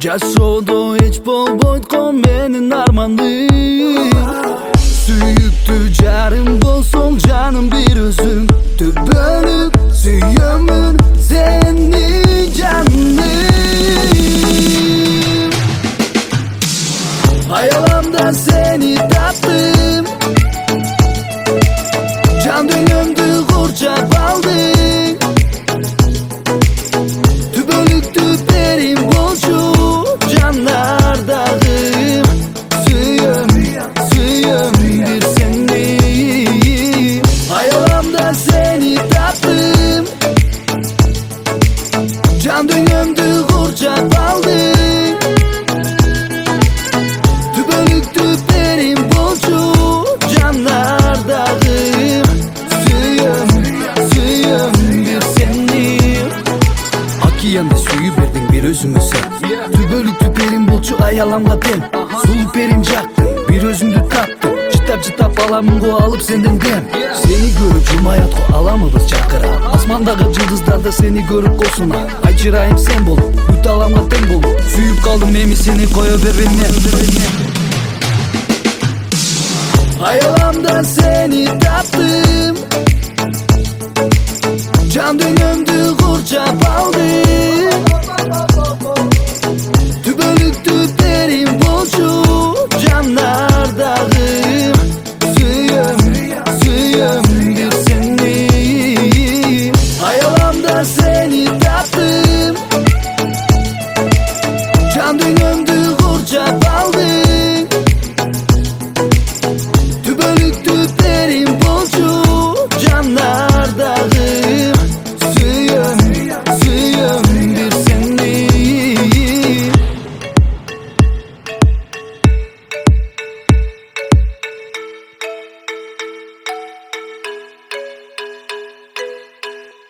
Yaşodu hiç bol boyutko menin armanım. Süyüktü canım bolsun canım bir özüm. Tübönüp süyümün seni canım. Hayalimden seni tattım. Can dönümdü kurcap aldın. Tübölüktü derin bolcu canlardağım. Suyum, suyum bir seneyim. Hayalimden seni tattım. Can dönümdü kurcap aldın. Tübölüktü derin bolcu canlardağım. Suyum, suyum bir seneyim. Akiyan'da suyu verdin bir özümü sen. Tübölüktü derin bolcu ayalamladım. Sulu perincaktım bir özümdü tattım. Çıtap çıtap alamın go alıp senden dem. Seni görüp cumayat go alamıbız çakıra. Asmandaki yıldızlarda seni görüp kosuna. Ay çırayım sen bolup Üt alamladım bolup. Süyüp kaldım memi seni koya bebenine. Hayalimden seni tattım. Can dönümdü kurcap aldım. Tübölüktü derin bolcu canlardağım. Suyum, suyum bir seneyim. Hayalimden seni tattım. Can dönümdü kurcap aldın. Tübölüktü